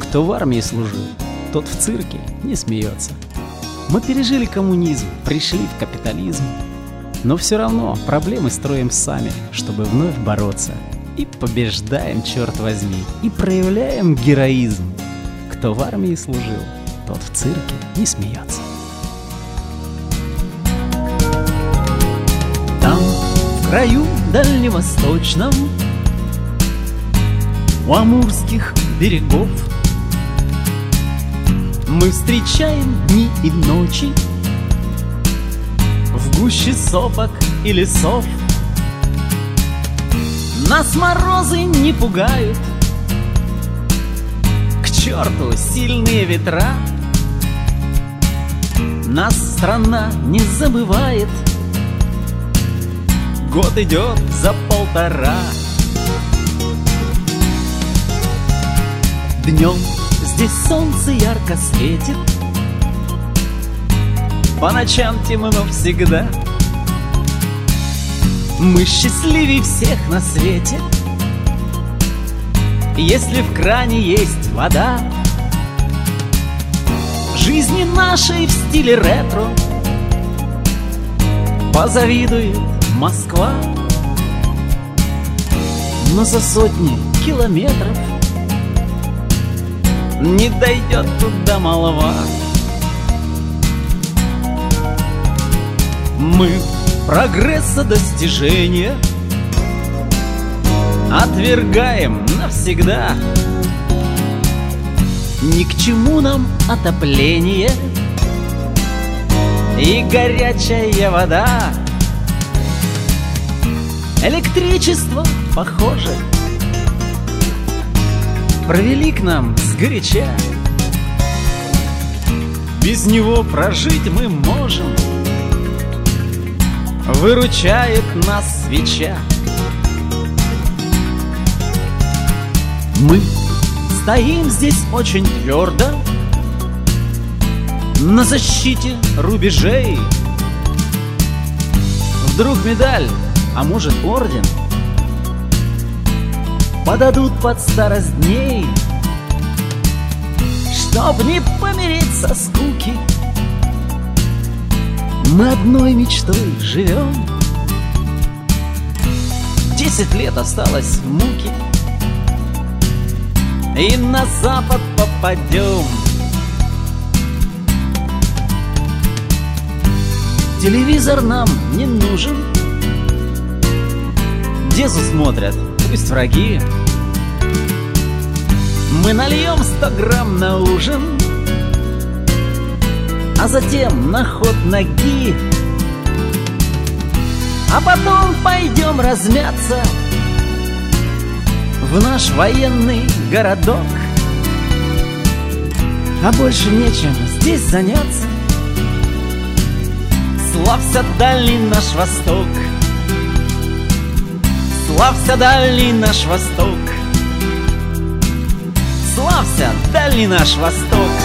Кто в армии служил, тот в цирке не смеется. Мы пережили коммунизм, пришли в капитализм, но все равно проблемы строим сами, чтобы вновь бороться. И побеждаем, черт возьми, и проявляем героизм. Кто в армии служил, тот в цирке не смеется. Там, в краю дальневосточном, у амурских берегов, мы встречаем дни и ночи в гуще сопок и лесов. Нас морозы не пугают, к черту сильные ветра. Нас страна не забывает, год идет за полтора. Днем здесь солнце ярко светит, по ночам темно всегда. Мы счастливее всех на свете, если в кране есть вода. Жизни нашей в стиле ретро позавидует Москва. Но за сотни километров не дойдет туда молва. Мы прогресса достижения отвергаем навсегда. Ни к чему нам отопление и горячая вода. Электричество, похоже, провели к нам сгоряча. Без него прожить мы можем, выручает нас свеча. Мы стоим здесь очень твердо на защите рубежей. Вдруг медаль, а может орден, подадут под старость дней. Чтоб не помереть со скуки, мы одной мечтой живем. 10 лет осталось муки, и на запад попадем. Телевизор нам не нужен, Дезу смотрят, пусть враги. Мы нальем 100 грамм на ужин, а затем на ход ноги. А потом пойдем размяться в наш военный городок. А больше нечем здесь заняться. Славься, дальний наш Восток! Славься, дальний наш Восток! Славься, дальний наш Восток!